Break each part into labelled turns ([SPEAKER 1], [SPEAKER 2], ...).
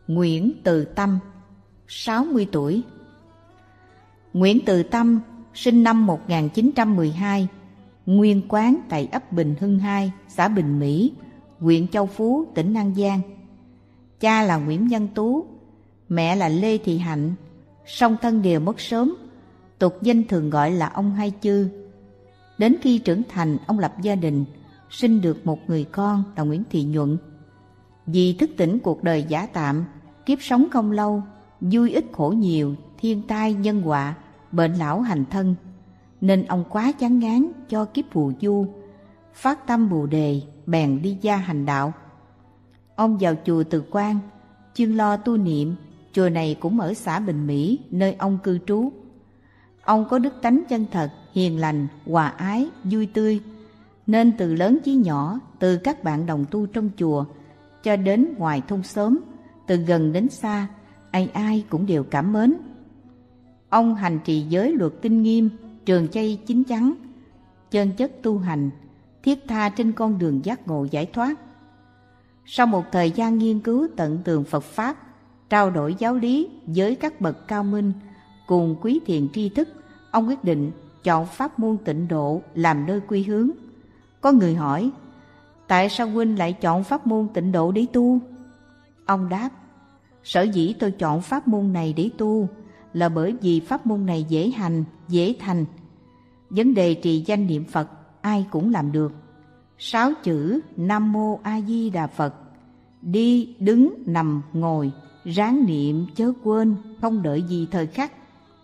[SPEAKER 1] Nguyễn Từ Tâm, 60 tuổi. Nguyễn Từ Tâm sinh năm 1912, nguyên quán tại ấp Bình Hưng 2, xã Bình Mỹ, huyện Châu Phú, tỉnh An Giang. Cha là Nguyễn Văn Tú, mẹ là Lê Thị Hạnh, song thân đều mất sớm, tục danh thường gọi là ông Hai Chư. Đến khi trưởng thành, ông lập gia đình, sinh được một người con là Nguyễn Thị Nhuận. Vì thức tỉnh cuộc đời giả tạm, kiếp sống không lâu, vui ít khổ nhiều, thiên tai nhân họa, bệnh lão hành thân, nên ông quá chán ngán cho kiếp phù du, phát tâm Bồ Đề, bèn đi gia hành đạo. Ông vào chùa Từ Quan, chuyên lo tu niệm. Chùa này cũng ở xã Bình Mỹ, nơi ông cư trú. Ông có đức tánh chân thật, hiền lành, hòa ái, vui tươi, nên từ lớn chí nhỏ, từ các bạn đồng tu trong chùa cho đến ngoài thôn xóm, từ gần đến xa, ai ai cũng đều cảm mến. Ông hành trì giới luật tinh nghiêm, trường chay chín chắn, chân chất tu hành, thiết tha trên con đường giác ngộ giải thoát. Sau một thời gian nghiên cứu tận tường Phật Pháp, trao đổi giáo lý với các bậc cao minh cùng quý thiện tri thức, ông quyết định chọn pháp môn Tịnh Độ làm nơi quy hướng. Có người hỏi, tại sao huynh lại chọn pháp môn Tịnh Độ để tu? Ông đáp, sở dĩ tôi chọn pháp môn này để tu là bởi vì pháp môn này dễ hành, dễ thành. Vấn đề trì danh niệm Phật ai cũng làm được. 6 chữ Nam Mô A Di Đà Phật, đi, đứng, nằm, ngồi, ráng niệm chớ quên, không đợi gì thời khắc.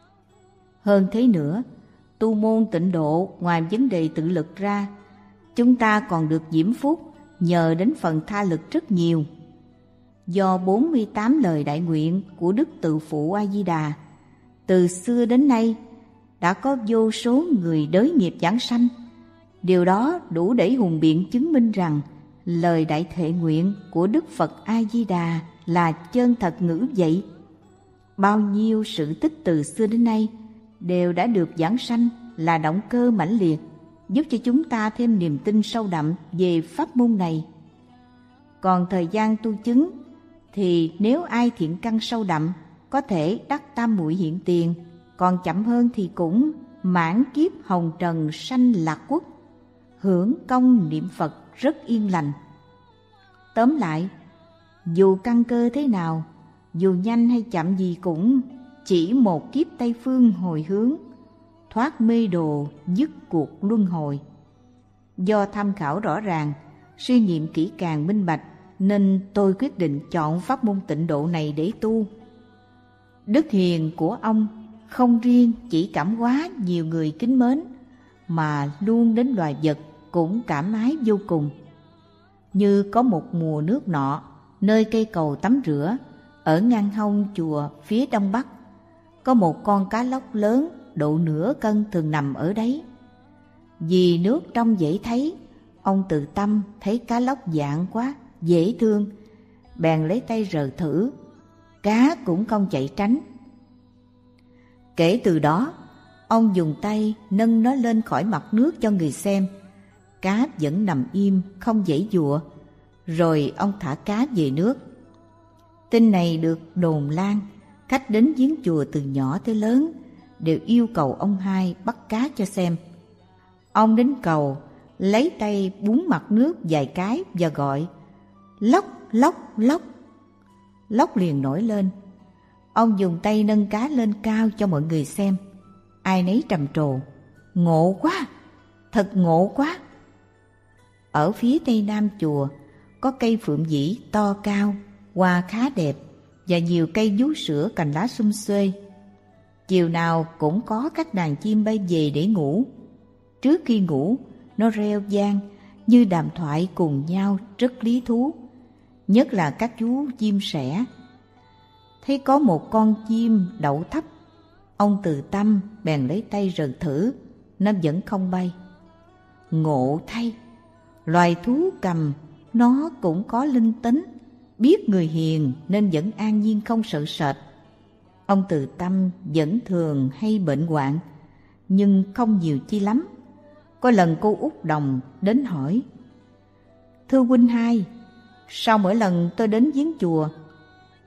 [SPEAKER 1] Hơn thế nữa, tu môn Tịnh Độ ngoài vấn đề tự lực ra, chúng ta còn được diễm phúc nhờ đến phần tha lực rất nhiều. Do 48 lời đại nguyện của Đức Tự Phụ A Di Đà, từ xưa đến nay đã có vô số người đới nghiệp giảng sanh. Điều đó đủ để hùng biện chứng minh rằng lời đại thệ nguyện của Đức Phật A Di Đà là chân thật ngữ vậy. Bao nhiêu sự tích từ xưa đến nay đều đã được giảng sanh là động cơ mãnh liệt, giúp cho chúng ta thêm niềm tin sâu đậm về pháp môn này. Còn thời gian tu chứng thì nếu ai thiện căn sâu đậm có thể đắc tam muội hiện tiền, còn chậm hơn thì cũng mãn kiếp hồng trần sanh lạc quốc, hưởng công niệm Phật rất yên lành. Tóm lại, dù căn cơ thế nào, dù nhanh hay chậm gì cũng chỉ một kiếp Tây Phương hồi hướng, thoát mê đồ, dứt cuộc luân hồi. Do tham khảo rõ ràng, suy nghiệm kỹ càng minh bạch, nên tôi quyết định chọn pháp môn Tịnh Độ này để tu. Đức hiền của ông không riêng chỉ cảm hóa nhiều người kính mến, mà luôn đến loài vật cũng cảm ái vô cùng. Như có một mùa nước nọ, nơi cây cầu tắm rửa, ở ngang hông chùa phía đông bắc, có một con cá lóc lớn độ nửa cân thường nằm ở đấy. Vì nước trong dễ thấy, ông Từ Tâm thấy cá lóc dạng quá, dễ thương, bèn lấy tay rờ thử, cá cũng không chạy tránh. Kể từ đó, ông dùng tay nâng nó lên khỏi mặt nước cho người xem. Cá vẫn nằm im, không giãy giụa, rồi ông thả cá về nước. Tin này được đồn lan, khách đến viếng chùa từ nhỏ tới lớn đều yêu cầu ông Hai bắt cá cho xem. Ông đến cầu, lấy tay búng mặt nước vài cái và gọi lóc lóc lóc. Lóc liền nổi lên. Ông dùng tay nâng cá lên cao cho mọi người xem. Ai nấy trầm trồ, ngộ quá, thật ngộ quá. Ở phía tây nam chùa có cây phượng vĩ to cao, hoa khá đẹp và nhiều cây vú sữa cành lá sum xuê. Chiều nào cũng có các đàn chim bay về để ngủ. Trước khi ngủ, nó reo vang như đàm thoại cùng nhau rất lý thú, nhất là các chú chim sẻ. Thấy có một con chim đậu thấp, ông Từ Tâm bèn lấy tay rờ thử, nó vẫn không bay. Ngộ thay, loài thú cầm nó cũng có linh tính, biết người hiền nên vẫn an nhiên không sợ sệt. Ông Từ Tâm vẫn thường hay bệnh hoạn, nhưng không nhiều chi lắm. Có lần cô Út Đồng đến hỏi, thưa huynh Hai, sao mỗi lần tôi đến viếng chùa,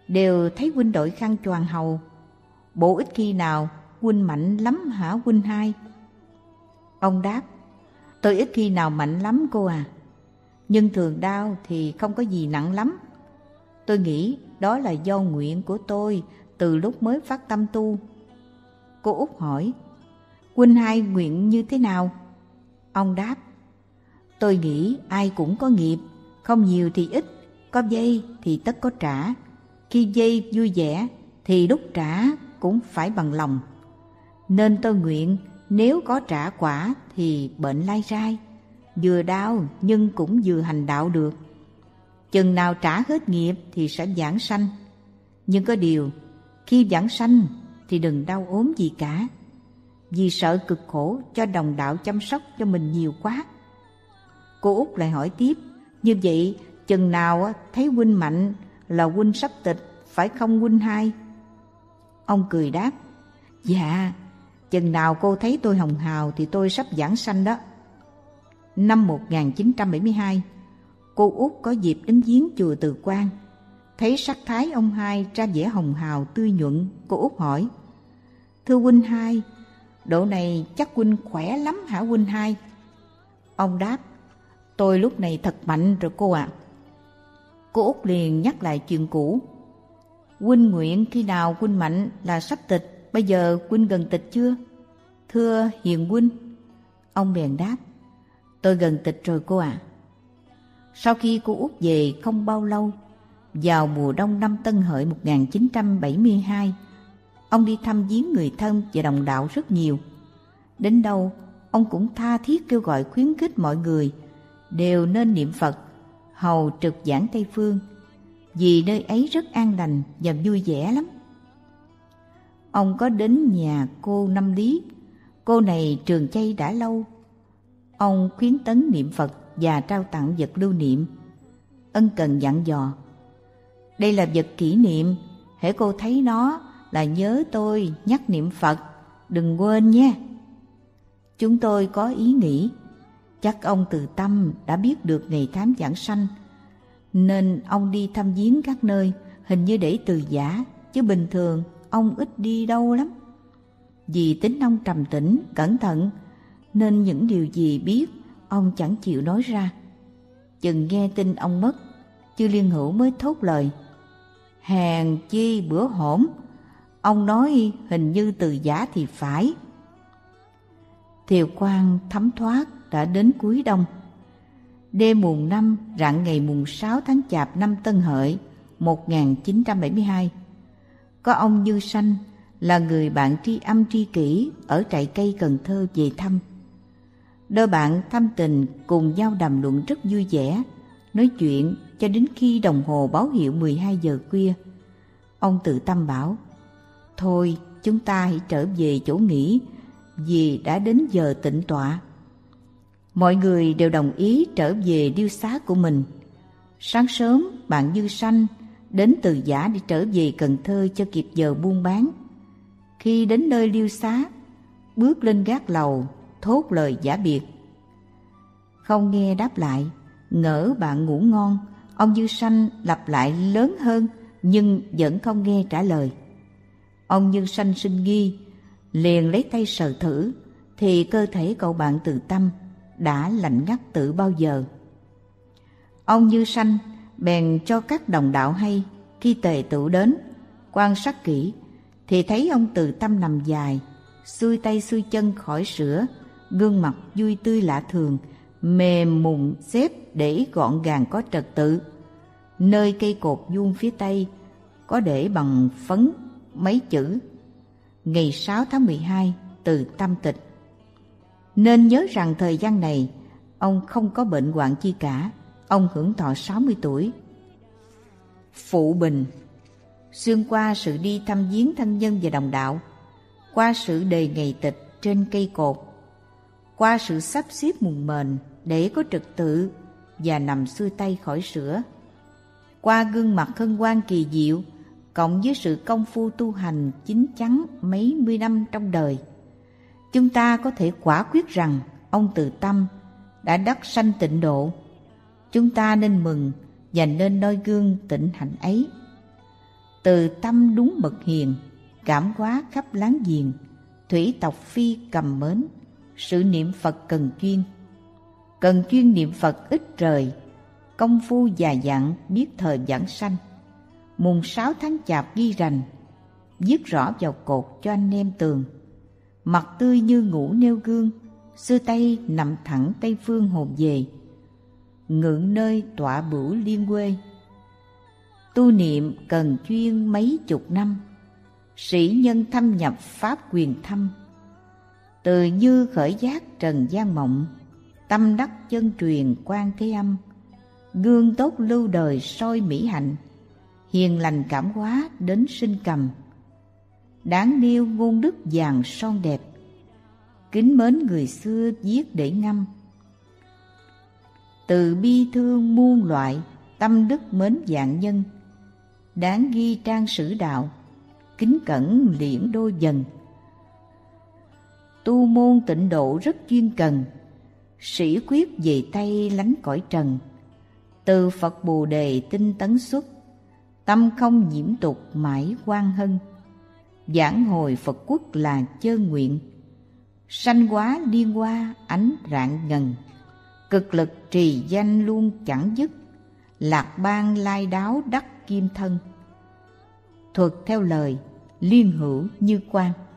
[SPEAKER 1] đều thấy huynh đội khăn choàng hầu. Bộ ít khi nào huynh mạnh lắm hả huynh hai? Ông đáp, tôi ít khi nào mạnh lắm cô à, nhưng thường đau thì không có gì nặng lắm. Tôi nghĩ đó là do nguyện của tôi từ lúc mới phát tâm tu. Cô út hỏi, huynh hai nguyện như thế nào? Ông đáp, tôi nghĩ ai cũng có nghiệp, không nhiều thì ít, có vay thì tất có trả. Khi vay vui vẻ thì lúc trả cũng phải bằng lòng. Nên tôi nguyện nếu có trả quả thì bệnh lai rai, vừa đau nhưng cũng vừa hành đạo được. Chừng nào trả hết nghiệp thì sẽ vãng sanh. Nhưng có điều, khi vãng sanh thì đừng đau ốm gì cả, vì sợ cực khổ cho đồng đạo chăm sóc cho mình nhiều quá. Cô út lại hỏi tiếp, như vậy chừng nào thấy huynh mạnh là huynh sắp tịch, phải không huynh hai? Ông cười đáp, dạ, chừng nào cô thấy tôi hồng hào thì tôi sắp vãng sanh đó. Năm 1972, cô út có dịp đến viếng chùa Từ Quan. Thấy sắc thái ông hai ra vẻ hồng hào tươi nhuận, cô út hỏi, thưa huynh hai, độ này chắc huynh khỏe lắm hả huynh hai? Ông đáp, tôi lúc này thật mạnh rồi cô ạ. Cô út liền nhắc lại chuyện cũ. Huynh nguyện khi nào huynh mạnh là sắp tịch, bây giờ huynh gần tịch chưa? Thưa hiền huynh. Ông bèn đáp, tôi gần tịch rồi cô ạ. Sau khi cô út về không bao lâu, vào mùa đông năm Tân Hợi 1972, ông đi thăm viếng người thân và đồng đạo rất nhiều. Đến đâu, ông cũng tha thiết kêu gọi khuyến khích mọi người đều nên niệm Phật, hầu trực giảng Tây Phương, vì nơi ấy rất an lành và vui vẻ lắm. Ông có đến nhà cô Năm Lý, cô này trường chay đã lâu. Ông khuyến tấn niệm Phật và trao tặng vật lưu niệm. Ân cần dặn dò, đây là vật kỷ niệm, hễ cô thấy nó là nhớ tôi nhắc niệm Phật, đừng quên nhé. Chúng tôi có ý nghĩ, chắc ông từ tâm đã biết được ngày tháng vãng sanh, nên ông đi thăm viếng các nơi, hình như để từ giả, chứ bình thường ông ít đi đâu lắm. Vì tính ông trầm tĩnh, cẩn thận, nên những điều gì biết, ông chẳng chịu nói ra. Chừng nghe tin ông mất, Chư Liên Hữu mới thốt lời, hèn chi bữa hổm, ông nói hình như từ giả thì phải. Thiều quang thấm thoát đã đến cuối đông. Đêm mùng 5 rạng ngày mùng 6 tháng Chạp năm Tân Hợi 1972, có ông Như Sanh là người bạn tri âm tri kỷ ở trại cây Cần Thơ về thăm. Đôi bạn thăm tình cùng nhau đàm luận rất vui vẻ, nói chuyện cho đến khi đồng hồ báo hiệu 12 giờ khuya. Ông tự tâm bảo, thôi chúng ta hãy trở về chỗ nghỉ, vì đã đến giờ tịnh tọa. Mọi người đều đồng ý trở về điêu xá của mình. Sáng sớm bạn Như Sanh đến Từ Giả để trở về Cần Thơ cho kịp giờ buôn bán. Khi đến nơi điêu xá, bước lên gác lầu thốt lời giả biệt. Không nghe đáp lại, ngỡ bạn ngủ ngon, ông Như Sanh lặp lại lớn hơn nhưng vẫn không nghe trả lời. Ông Như Sanh sinh nghi, liền lấy tay sờ thử, thì cơ thể cậu bạn Từ Tâm đã lạnh ngắt từ bao giờ. Ông Như Sanh bèn cho các đồng đạo hay, khi tề tựu đến, quan sát kỹ, thì thấy ông Từ Tâm nằm dài, xuôi tay xuôi chân khỏi sữa, gương mặt vui tươi lạ thường, mềm mụn xếp để gọn gàng có trật tự. Nơi cây cột vuông phía tây có để bằng phấn mấy chữ: ngày 6 tháng 12 Từ Tâm tịch. Nên nhớ rằng thời gian này ông không có bệnh hoạn chi cả. Ông hưởng thọ 60 tuổi. Phụ bình: xuyên qua sự đi thăm viếng thân nhân và đồng đạo, qua sự đề ngày tịch trên cây cột, qua sự sắp xếp mùng mền để có trật tự và nằm xuôi tay khỏi sữa, qua gương mặt hân hoan kỳ diệu cộng với sự công phu tu hành chín chắn mấy mươi năm trong đời, chúng ta có thể quả quyết rằng ông Từ Tâm đã đắc sanh tịnh độ. Chúng ta nên mừng và nên noi gương tịnh hạnh ấy. Từ tâm đúng mực hiền, cảm hóa khắp láng giềng, thủy tộc phi cầm mến, sự niệm Phật cần chuyên. Cần chuyên niệm Phật ít trời, công phu già dặn biết thời vãng sanh. Mùng 6 tháng Chạp ghi rành, viết rõ vào cột cho anh em tường. Mặt tươi như ngủ nêu gương, xưa Tây nằm thẳng Tây phương hồn về, ngự nơi tọa bửu liên quê. Tu niệm cần chuyên mấy chục năm, sĩ nhân thâm nhập pháp quyền thâm. Từ như khởi giác trần gian mộng, tâm đắc chân truyền quan thế âm. Gương tốt lưu đời soi mỹ hạnh, hiền lành cảm hóa đến sinh cầm. Đáng nêu ngôn đức vàng son đẹp, kính mến người xưa viết để ngâm. Từ bi thương muôn loại, tâm đức mến vạn nhân. Đáng ghi trang sử đạo, kính cẩn liễn đôi dần. Tu môn tịnh độ rất chuyên cần, sĩ quyết về Tây lánh cõi trần. Từ Phật Bồ Đề tinh tấn xuất, tâm không nhiễm tục mãi quan hân. Giảng hồi Phật quốc là chơn nguyện, sanh hóa liên hoa ánh rạng ngần. Cực lực trì danh luôn chẳng dứt, lạc ban lai đáo đắc kim thân. Thuật theo lời liên hữu như quan.